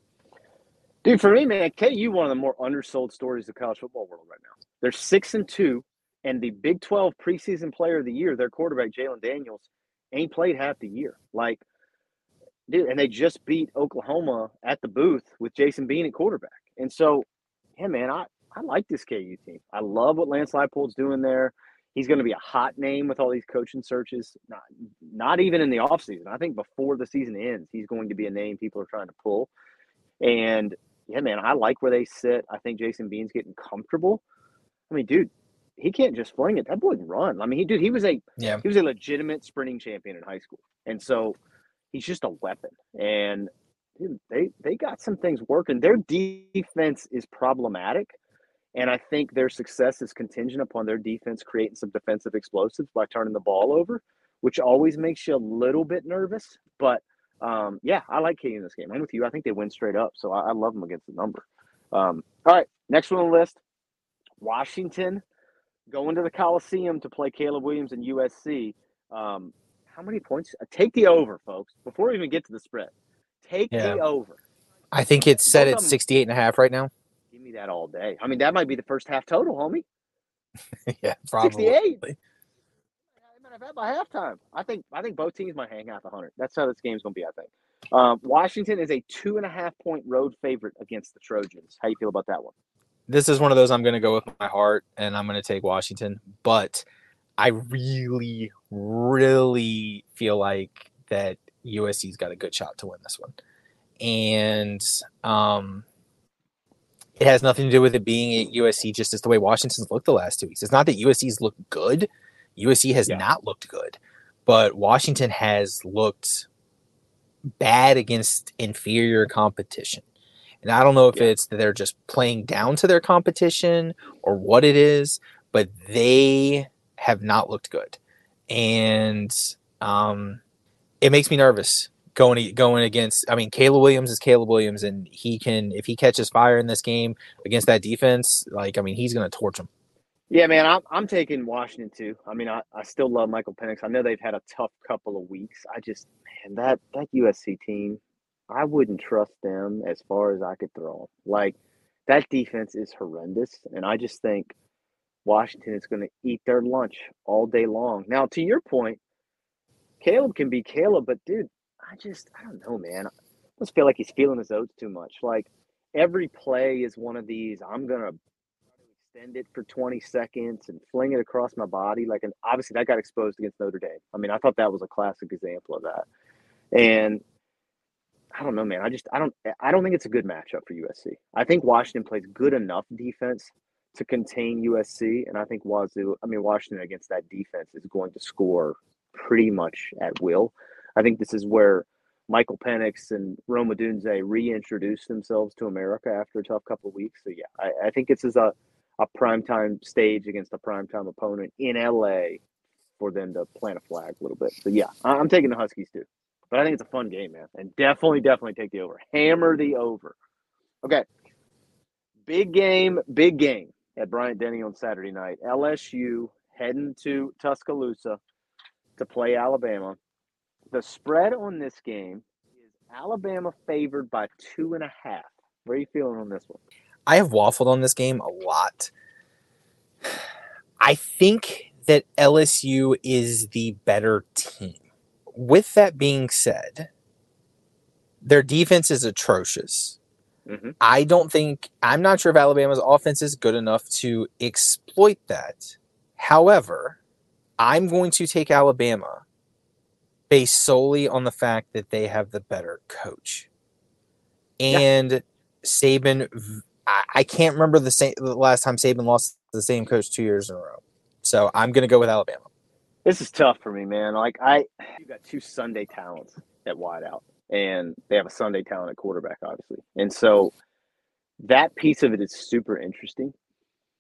Dude, for me, man, K U one of the more undersold stories of the college football world right now. They're six and two, and the Big twelve preseason player of the year, their quarterback Jalen Daniels, ain't played half the year. Like, dude, and they just beat Oklahoma at the booth with Jason Bean at quarterback. And so, yeah, man, I, I like this K U team. I love what Lance Leipold's doing there. He's going to be a hot name with all these coaching searches. Not, not even in the offseason. I think before the season ends, he's going to be a name people are trying to pull. And yeah, man, I like where they sit. I think Jason Bean's getting comfortable. I mean, dude, he can't just fling it. That boy can run. I mean, he dude, he was a yeah. he was a legitimate sprinting champion in high school, and so he's just a weapon. And dude, they they got some things working. Their defense is problematic, and I think their success is contingent upon their defense creating some defensive explosives by turning the ball over, which always makes you a little bit nervous, but. Um, yeah, I like K U in this game. I'm with you. I think they win straight up, so I, I love them against the number. Um, all right, next one on the list, Washington going to the Coliseum to play Caleb Williams and U S C. Um, how many points? Uh, take the over, folks, before we even get to the spread. Take Yeah. the over. I think it's set Both at of 'em- sixty-eight and a half right now. Give me that all day. I mean, that might be the first half total, homie. Yeah, probably. sixty-eight. They might have had by halftime. I think I think both teams might hang out the hundred. That's how this game's going to be, I think. Um, Washington is a two and a half point road favorite against the Trojans. How you feel about that one? This is one of those I'm going to go with my heart, and I'm going to take Washington. But I really, really feel like that U S C's got a good shot to win this one. And um, it has nothing to do with it being at U S C, just as the way Washington's looked the last two weeks. It's not that U S C's looked good. U S C has Yeah. not looked good. But Washington has looked bad against inferior competition. And I don't know if Yeah. it's that they're just playing down to their competition or what it is, but they have not looked good. And um, it makes me nervous going going against, I mean, Caleb Williams is Caleb Williams, and he can, if he catches fire in this game against that defense, like, I mean, he's going to torch them. Yeah, man, I'm I'm taking Washington too. I mean, I, I still love Michael Penix. I know they've had a tough couple of weeks. I just, man, that, that U S C team, I wouldn't trust them as far as I could throw them. Like, that defense is horrendous, and I just think Washington is going to eat their lunch all day long. Now, to your point, Caleb can be Caleb, but, dude, I just, I don't know, man. I just feel like he's feeling his oats too much. Like, every play is one of these, I'm going to extend it for twenty seconds and fling it across my body. Like, and obviously that got exposed against Notre Dame. I mean, I thought that was a classic example of that. And I don't know, man. I just, I don't, I don't think it's a good matchup for U S C. I think Washington plays good enough defense to contain U S C. And I think Wazoo, I mean, Washington against that defense is going to score pretty much at will. I think this is where Michael Penix and Rome Odunze reintroduce themselves to America after a tough couple of weeks. So, yeah, I, I think this is a, a primetime stage against a primetime opponent in L A for them to plant a flag a little bit. So, yeah, I'm taking the Huskies too. But I think it's a fun game, man. And definitely, definitely take the over. Hammer the over. Okay. Big game, big game at Bryant-Denny on Saturday night. L S U heading to Tuscaloosa to play Alabama. The spread on this game is Alabama favored by two and a half. Where are you feeling on this one? I have waffled on this game a lot. I think that L S U is the better team. With that being said, their defense is atrocious. Mm-hmm. I don't think, I'm not sure if Alabama's offense is good enough to exploit that. However, I'm going to take Alabama based solely on the fact that they have the better coach. And yeah. Saban, I, I can't remember the, same, the last time Saban lost the same coach two years in a row. So I'm going to go with Alabama. This is tough for me, man. Like, I, you got two Sunday talents at wideout, and they have a Sunday talent at quarterback, obviously. And so that piece of it is super interesting.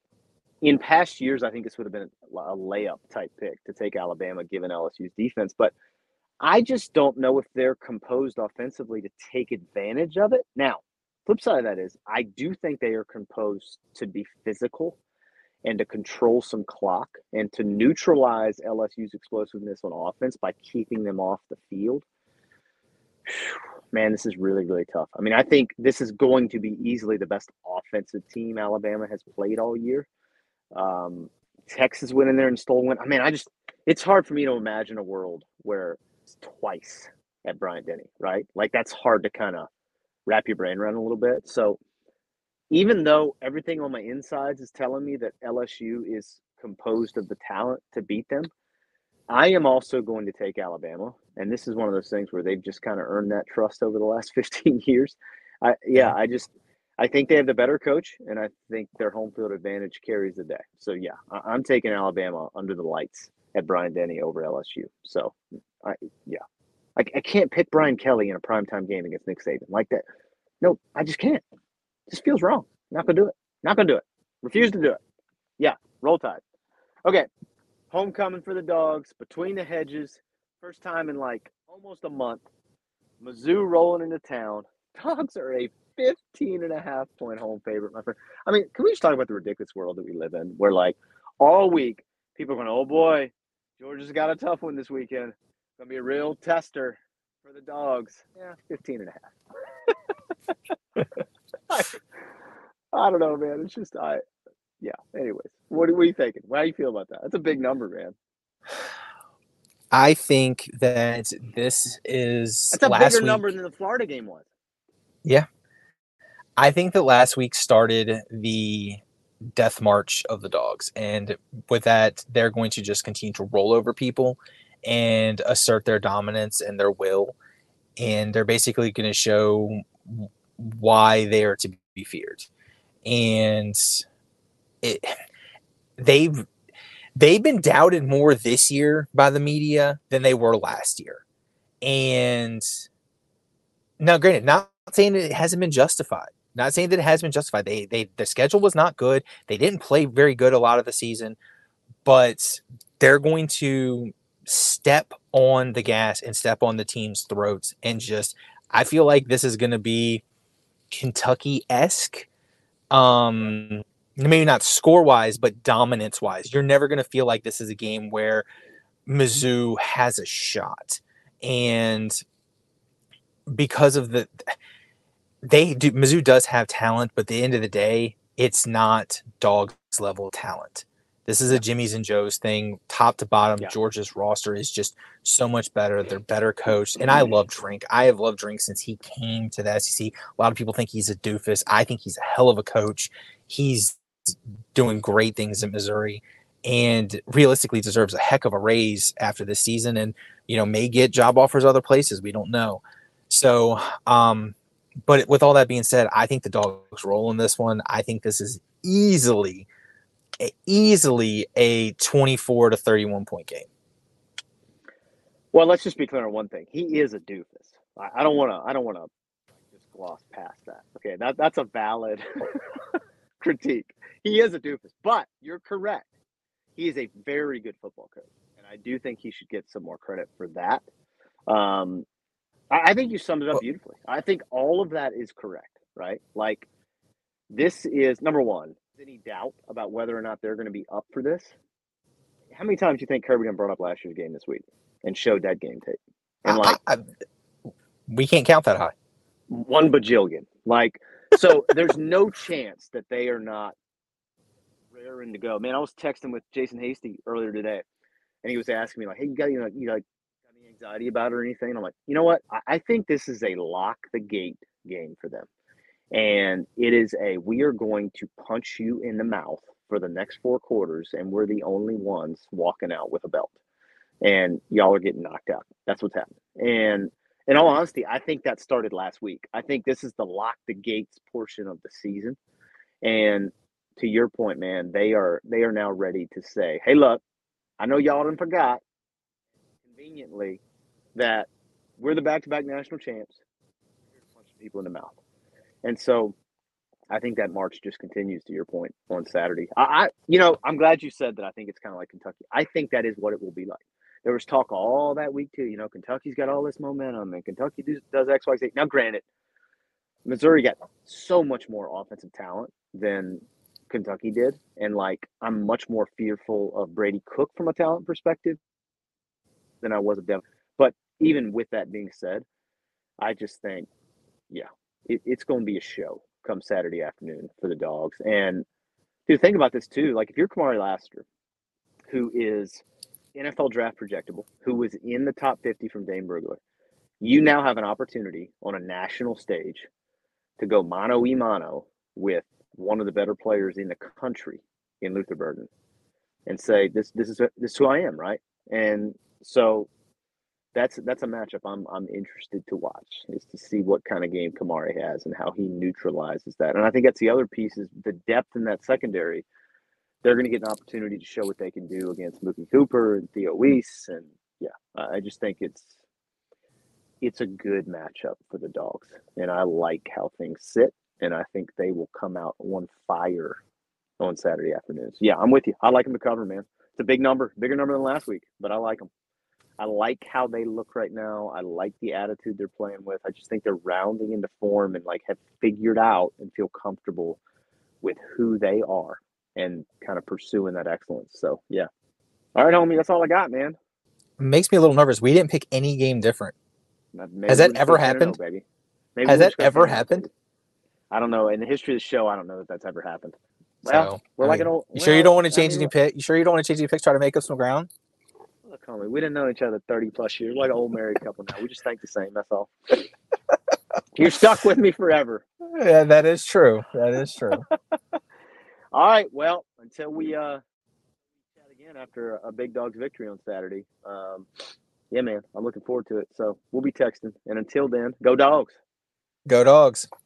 in past years, I think this would have been a layup type pick to take Alabama given L S U's defense. But I just don't know if they're composed offensively to take advantage of it. Now, flip side of that is I do think they are composed to be physical and to control some clock and to neutralize L S U's explosiveness on offense by keeping them off the field. Man, this is really, really tough. I mean, I think this is going to be easily the best offensive team Alabama has played all year. Um, Texas went in there and stole one. I mean, I just, it's hard for me to imagine a world where it's twice at Bryant-Denny, right? Like, that's hard to kind of wrap your brain around a little bit. So even though everything on my insides is telling me that L S U is composed of the talent to beat them, I am also going to take Alabama. And this is one of those things where they've just kind of earned that trust over the last fifteen years. I, yeah, I just, I think they have the better coach, and I think their home field advantage carries the day. So, yeah, I, I'm taking Alabama under the lights at Bryant-Denny over L S U. So, I, yeah. I, I can't pick Brian Kelly in a primetime game against Nick Saban like that. No, I just can't. It just feels wrong. Not going to do it. Not going to do it. Refuse to do it. Yeah, roll tide. Okay, homecoming for the Dogs, between the hedges. First time in like almost a month. Mizzou rolling into town. Dogs are a fifteen and a half point home favorite, my friend. I mean, can we just talk about the ridiculous world that we live in where, like, all week people are going, oh boy, Georgia's got a tough one this weekend. It's going to be a real tester for the Dogs. Yeah, fifteen and a half. I, I don't know, man. It's just, I, yeah. Anyways, what are we thinking? How do you feel about that? That's a big number, man. I think that this is That's a last bigger week, number than the Florida game was. Yeah. I think that last week started the death march of the Dogs. And with that, they're going to just continue to roll over people and assert their dominance and their will. And they're basically going to show why they are to be feared. And it, they've they've been doubted more this year by the media than they were last year. And now, granted, not saying that it hasn't been justified. Not saying that it has been justified. They they the schedule was not good. They didn't play very good a lot of the season, but they're going to step on the gas and step on the team's throats. And just, I feel like this is going to be Kentucky-esque. Um, maybe not score-wise, but dominance-wise. You're never going to feel like this is a game where Mizzou has a shot. And because of the they do Mizzou does have talent, but at the end of the day, it's not Dogs level talent. This is a Jimmy's and Joe's thing, top to bottom. Yeah. Georgia's roster is just so much better. They're better coached. And I love Drink. I have loved Drink since he came to the S E C. A lot of people think he's a doofus. I think he's a hell of a coach. He's doing great things in Missouri and realistically deserves a heck of a raise after this season and, you know, may get job offers other places. We don't know. So, um, but with all that being said, I think the Dogs roll in this one. I think this is easily, easily a twenty-four to thirty-one point game. Well, let's just be clear on one thing. He is a doofus. I, I don't want to. I don't want to just gloss past that. Okay, that that's a valid critique. He is a doofus, but you're correct. He is a very good football coach, and I do think he should get some more credit for that. Um, I think you summed it up beautifully. I think all of that is correct, right? Like, this is, number one, any doubt about whether or not they're going to be up for this? How many times do you think Kirby brought up last year's game this week and showed that game tape? And, like, I, I, we can't count that high. One bajillion. Like, so there's no chance that they are not raring to go. Man, I was texting with Jason Hasty earlier today, and he was asking me, like, hey, you got, you know, you like, anxiety about it or anything? And I'm like, you know what? I, I think this is a lock the gate game for them. And it is a, we are going to punch you in the mouth for the next four quarters, and we're the only ones walking out with a belt. And y'all are getting knocked out. That's what's happening. And in all honesty, I think that started last week. I think this is the lock the gates portion of the season. And to your point, man, they are they are now ready to say, hey, look, I know y'all done forgot conveniently that we're the back-to-back national champs. We're here to punch people in the mouth. And so I think that march just continues, to your point, on Saturday. I, I you know, I'm glad you said that. I think it's kind of like Kentucky. I think that is what it will be like. There was talk all that week too. You know, Kentucky's got all this momentum, and Kentucky does, does X, Y, Z. Now, granted, Missouri got so much more offensive talent than Kentucky did, and like I'm much more fearful of Brady Cook from a talent perspective than I was of Devin. But even with that being said, I just think, yeah, it, it's going to be a show come Saturday afternoon for the Dogs. And dude, think about this too. Like if you're Kamari Lassiter, who is N F L draft projectable, who was in the top fifty from Dane Brugler, you now have an opportunity on a national stage to go mano a mano with one of the better players in the country in Luther Burden and say, this, this is, this is who I am. Right. And so that's, that's a matchup I'm, I'm interested to watch, is to see what kind of game Kamari has and how he neutralizes that. And I think that's the other piece, is the depth in that secondary. They're going to get an opportunity to show what they can do against Mookie Cooper and Theo Weiss. And yeah, I just think it's, it's a good matchup for the Dogs. And I like how things sit. And I think they will come out on fire on Saturday afternoons. Yeah, I'm with you. I like them to cover, man. It's a big number, bigger number than last week, but I like them. I like how they look right now. I like the attitude they're playing with. I just think they're rounding into form and like have figured out and feel comfortable with who they are and kind of pursuing that excellence. So, yeah. All right, homie, that's all I got, man. It makes me a little nervous. We didn't pick any game different. Maybe Has that we'll just ever go ten and happened? oh, baby. Maybe Has we'll that just go ever ten and oh, happened? baby. I don't know. In the history of the show, I don't know that that's ever happened. Well, So, we're I like mean, an old. you sure you don't want to well, I change mean, any pick? You sure you don't want to change any picks? Try to make up some ground? Look, homie, we didn't know each other thirty plus years. We're like an old married couple now. We just think the same. That's all. You're stuck with me forever. Yeah, that is true. That is true. All right. Well, until we uh chat again after a Big Dogs victory on Saturday. Um, yeah, man, I'm looking forward to it. So we'll be texting. And until then, go Dogs. Go Dogs.